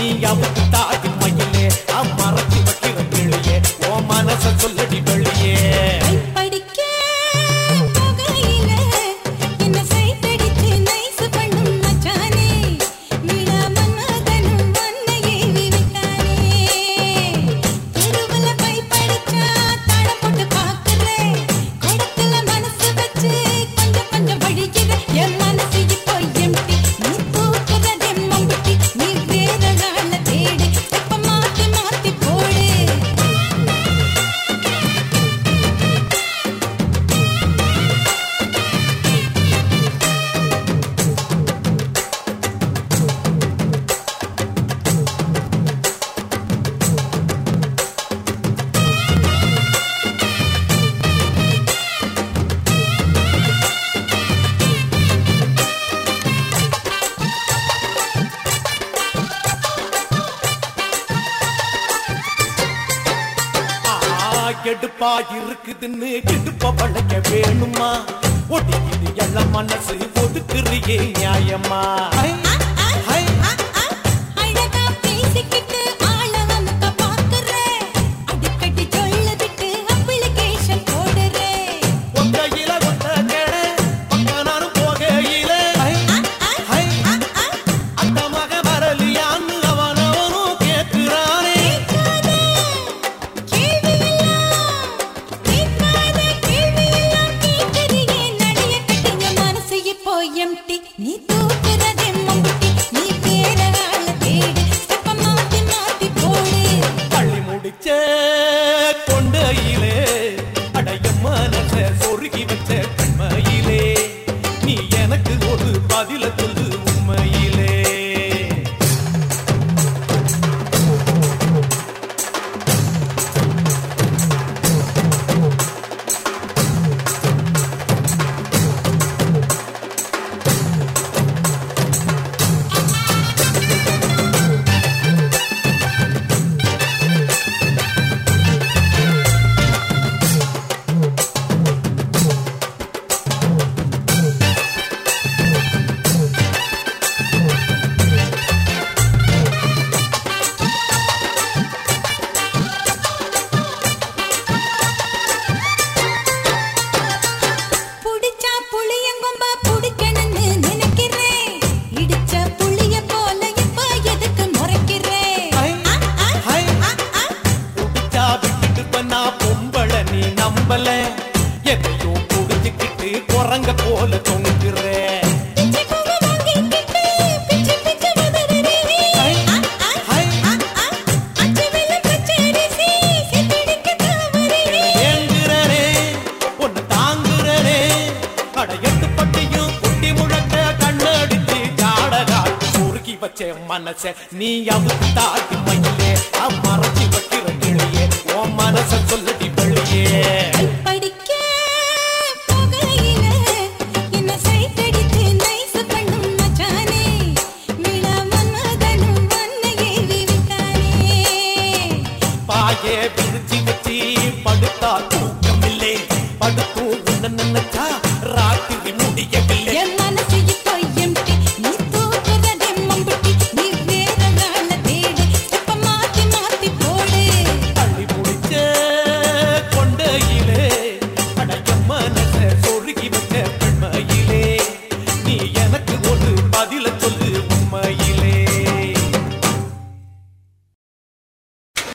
அவுத்து தாடி மயிலே மறைச்சு வைக்கிற கிளியே ஓ மனச சொல்லடி வெளியே கெடுப்பா இருக்குதுன்னு கெடுப்ப வளைக்க வேணுமா ஒட்டிக்கிது எல்லாம் மனசு ஒதுக்குறியே நியாயமா நீ தூக்குறதே மம்புட்டி நீ வேற ஆள தேடு ஸ்டெப்ப மாத்தி மாத்தி போடு பள்ளி முடிச்ச கொண்டையிலே அடைய மனச சொருகி வச்ச கண்மையிலே நீ எனக்கு ஒரு பதில சொல்லு உண்மையிலே எதையோ புடிச்சுக்கிட்டு குரங்க போல தொங்குற ஒன்னு தாங்குறே அட எட்டு பட்டியும் குட்டி முழக்க கண்ணடிச்சு ஜாடகாட்டு சுருக்கி வச்ச மனச நீ அவுத்து தாட்டி மயிலே மறைச்சு வைக்கிற கிளியே ஓ மனச சொல்லடி வெளியே பாயே